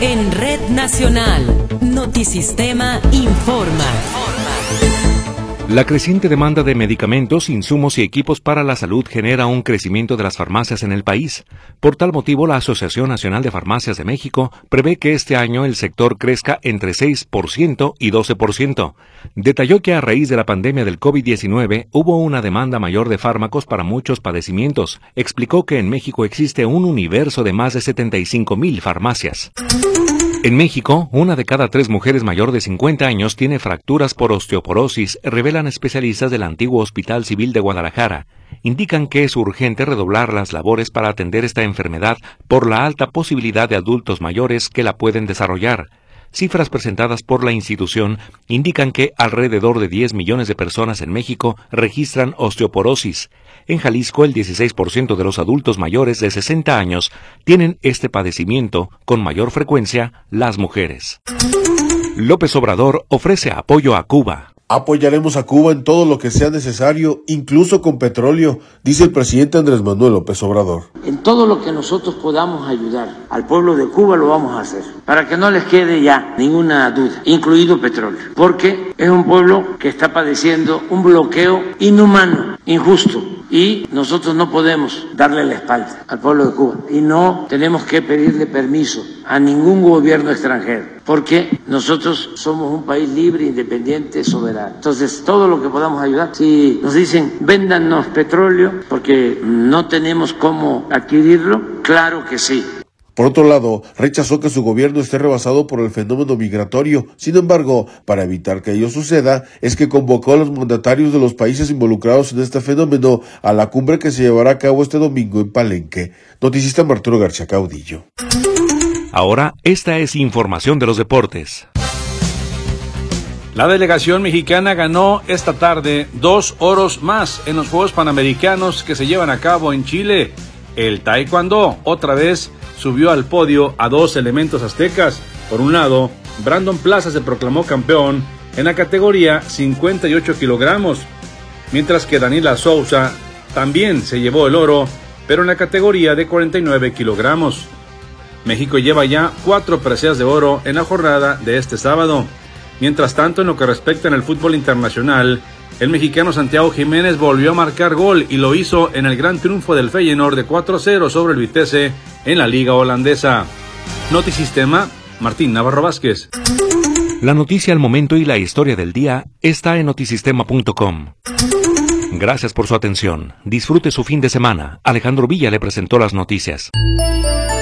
En Red Nacional, Notisistema informa. La creciente demanda de medicamentos, insumos y equipos para la salud genera un crecimiento de las farmacias en el país. Por tal motivo, la Asociación Nacional de Farmacias de México prevé que este año el sector crezca entre 6% y 12%. Detalló que a raíz de la pandemia del COVID-19 hubo una demanda mayor de fármacos para muchos padecimientos. Explicó que en México existe un universo de más de 75,000 farmacias. En México, 1 de cada 3 mujeres mayor de 50 años tiene fracturas por osteoporosis, revelan especialistas del antiguo Hospital Civil de Guadalajara. Indican que es urgente redoblar las labores para atender esta enfermedad por la alta posibilidad de adultos mayores que la pueden desarrollar. Cifras presentadas por la institución indican que alrededor de 10 millones de personas en México registran osteoporosis. En Jalisco, el 16% de los adultos mayores de 60 años tienen este padecimiento, con mayor frecuencia las mujeres. López Obrador ofrece apoyo a Cuba. Apoyaremos a Cuba en todo lo que sea necesario, incluso con petróleo, dice el presidente Andrés Manuel López Obrador. En todo lo que nosotros podamos ayudar al pueblo de Cuba lo vamos a hacer, para que no les quede ya ninguna duda, incluido petróleo, porque es un pueblo que está padeciendo un bloqueo inhumano, injusto, y nosotros no podemos darle la espalda al pueblo de Cuba, y no tenemos que pedirle permiso a ningún gobierno extranjero, porque nosotros somos un país libre, independiente, soberano. Entonces, todo lo que podamos ayudar, si nos dicen, véndanos petróleo, porque no tenemos cómo adquirirlo, claro que sí. Por otro lado, rechazó que su gobierno esté rebasado por el fenómeno migratorio. Sin embargo, para evitar que ello suceda, es que convocó a los mandatarios de los países involucrados en este fenómeno a la cumbre que se llevará a cabo este domingo en Palenque. Noticista Arturo García Caudillo. Ahora, esta es información de los deportes. La delegación mexicana ganó esta tarde 2 oros más en los Juegos Panamericanos que se llevan a cabo en Chile. El taekwondo otra vez subió al podio a 2 elementos aztecas. Por un lado, Brandon Plaza se proclamó campeón en la categoría 58 kilogramos, mientras que Daniela Souza también se llevó el oro, pero en la categoría de 49 kilogramos. México lleva ya 4 preseas de oro en la jornada de este sábado. Mientras tanto, en lo que respecta en el fútbol internacional, el mexicano Santiago Jiménez volvió a marcar gol y lo hizo en el gran triunfo del Feyenoord de 4-0 sobre el Vitesse en la liga holandesa. Notisistema, Martín Navarro Vázquez. La noticia al momento y la historia del día está en notisistema.com. Gracias por su atención. Disfrute su fin de semana. Alejandro Villa le presentó las noticias.